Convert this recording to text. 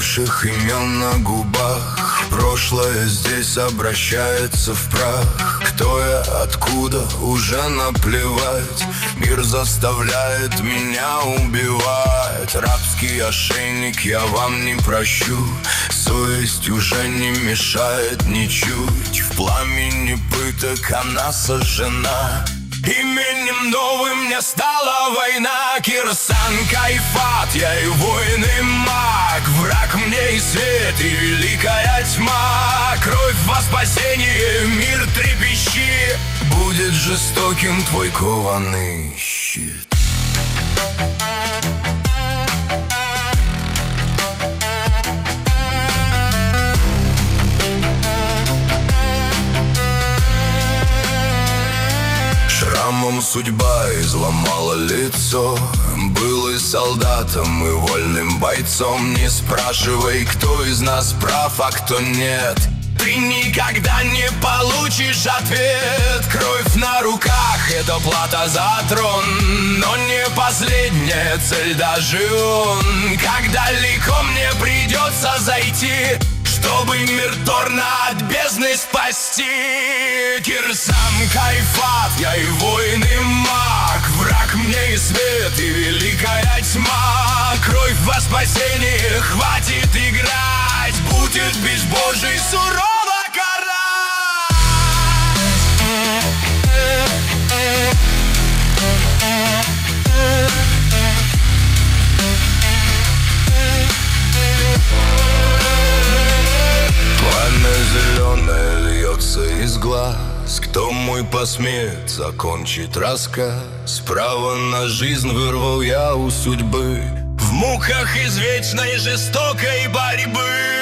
наших имен на губах. Прошлое здесь обращается в прах. Кто я, откуда, уже наплевать. Мир заставляет меня убивать. Рабский ошейник я вам не прощу. Совесть уже не мешает ничуть. В пламени пыток она сожжена. Именем новым мне стала война. Кирсан Кайфат, я и воин, и маг. Враг мне и свет, и великая тьма. Кровь во спасение, мир трепещи. Будет жестоким твой кованый щит. Шрамом судьба изломала лицо. Был и солдатом, и вольным бойцом. Не спрашивай, кто из нас прав, а кто нет. Ты никогда не получишь ответ. Кровь на руках — это плата за трон. Но не последняя цель даже он. Как далеко мне придется зайти, чтобы мир Торна от бездны спасти. Кирсан Кайфат, я и воин, и маг. Враг мне и свет, и великая тьма. Кровь во спасение, хватит играть. Будет безбожий сурова карать. Пламя зеленое льется из глаз. Кто мой посмеет закончить рассказ? Право на жизнь вырвал я у судьбы в муках извечной жестокой борьбы.